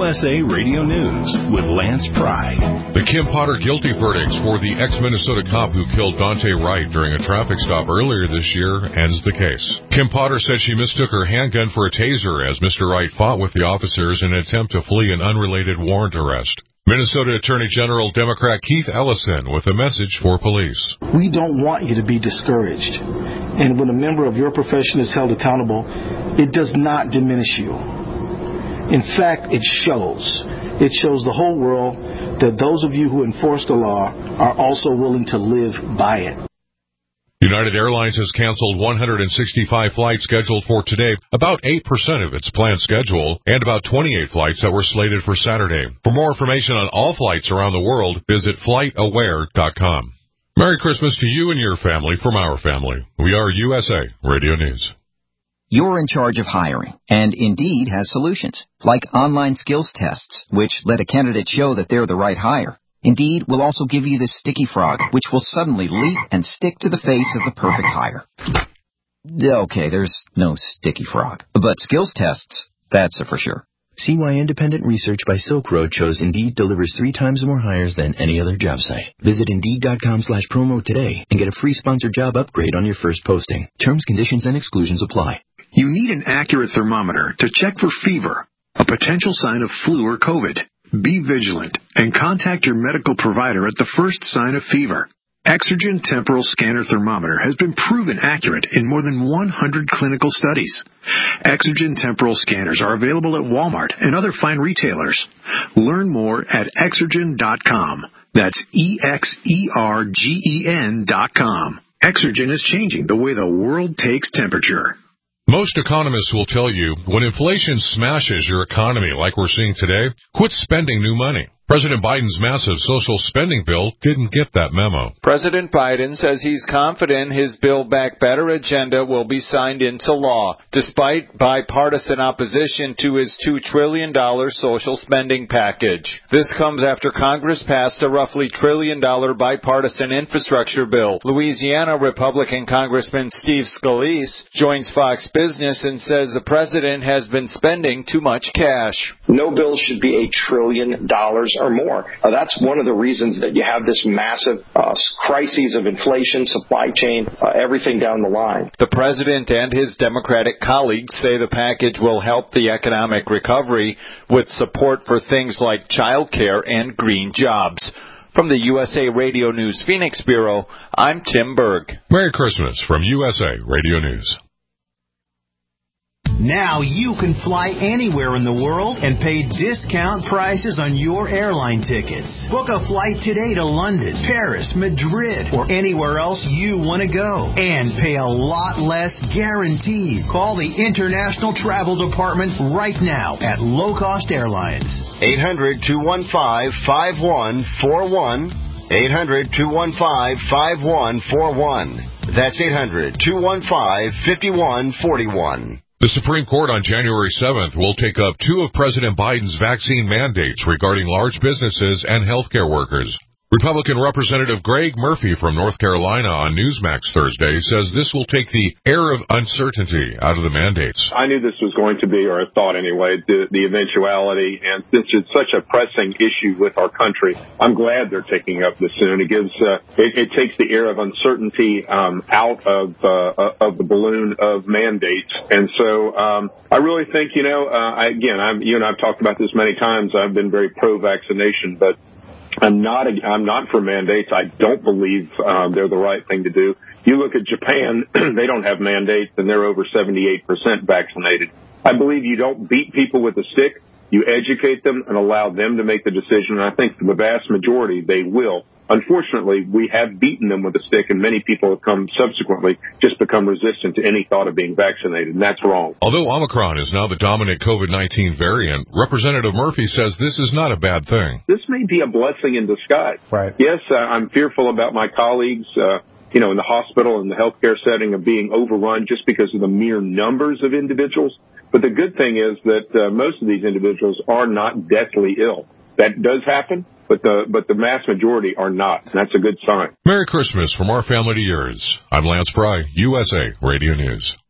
USA Radio News with Lance Pry. The Kim Potter guilty verdicts for the ex-Minnesota cop who killed Dante Wright during a traffic stop earlier this year ends the case. Kim Potter said she mistook her handgun for a taser as Mr. Wright fought with the officers in an attempt to flee an unrelated warrant arrest. Minnesota Attorney General Democrat Keith Ellison with a message for police. We don't want you to be discouraged. And when a member of your profession is held accountable, it does not diminish you. In fact, it shows. It shows the whole world that those of you who enforce the law are also willing to live by it. United Airlines has canceled 165 flights scheduled for today, about 8% of its planned schedule, and about 28 flights that were slated for Saturday. For more information on all flights around the world, visit FlightAware.com. Merry Christmas to you and your family from our family. We are USA Radio News. You're in charge of hiring, and Indeed has solutions, like online skills tests, which let a candidate show that they're the right hire. Indeed will also give you the sticky frog, which will suddenly leap and stick to the face of the perfect hire. Okay, there's no sticky frog, but skills tests, that's a for sure. See why independent research by Silk Road shows Indeed delivers 3 times more hires than any other job site. Visit Indeed.com/promo today and get a free sponsored job upgrade on your first posting. Terms, conditions, and exclusions apply. You need an accurate thermometer to check for fever, a potential sign of flu or COVID. Be vigilant and contact your medical provider at the first sign of fever. Exergen Temporal Scanner Thermometer has been proven accurate in more than 100 clinical studies. Exergen Temporal Scanners are available at Walmart and other fine retailers. Learn more at Exergen.com. That's EXERGEN.com. Exergen is changing the way the world takes temperature. Most economists will tell you when inflation smashes your economy like we're seeing today, quit spending new money. President Biden's massive social spending bill didn't get that memo. President Biden says he's confident his Build Back Better agenda will be signed into law, despite bipartisan opposition to his $2 trillion social spending package. This comes after Congress passed a roughly $1 trillion bipartisan infrastructure bill. Louisiana Republican Congressman Steve Scalise joins Fox Business and says the president has been spending too much cash. No bill should be $1 trillion or more. That's one of the reasons that you have this massive crises of inflation, supply chain, everything down the line. The president and his Democratic colleagues say the package will help the economic recovery with support for things like child care and green jobs. From the USA Radio News Phoenix Bureau, I'm Tim Berg. Merry Christmas from USA Radio News. Now you can fly anywhere in the world and pay discount prices on your airline tickets. Book a flight today to London, Paris, Madrid, or anywhere else you want to go. And pay a lot less guaranteed. Call the International Travel Department right now at Low Cost Airlines. 800-215-5141. 800-215-5141. That's 800-215-5141. The Supreme Court on January 7th will take up 2 of President Biden's vaccine mandates regarding large businesses and healthcare workers. Republican Representative Greg Murphy from North Carolina on Newsmax Thursday says this will take the air of uncertainty out of the mandates. I knew this was going to be, or I thought anyway, the eventuality, and since it's such a pressing issue with our country, I'm glad they're taking up this soon. It gives, it takes the air of uncertainty out of the balloon of mandates, and so I really think, you and I've talked about this many times. I've been very pro-vaccination, but I'm not for mandates. I don't believe they're the right thing to do. You look at Japan, they don't have mandates, and they're over 78% vaccinated. I believe you don't beat people with a stick. You educate them and allow them to make the decision, and I think the vast majority, they will. Unfortunately, we have beaten them with a stick, and many people have subsequently just become resistant to any thought of being vaccinated, and that's wrong. Although Omicron is now the dominant COVID-19 variant, Representative Murphy says this is not a bad thing. This may be a blessing in disguise. Right. Yes, I'm fearful about my colleagues, in the hospital and the healthcare setting of being overrun just because of the mere numbers of individuals. But the good thing is that most of these individuals are not deathly ill. That does happen. But the mass majority are not. And that's a good sign. Merry Christmas from our family to yours. I'm Lance Pry, USA Radio News.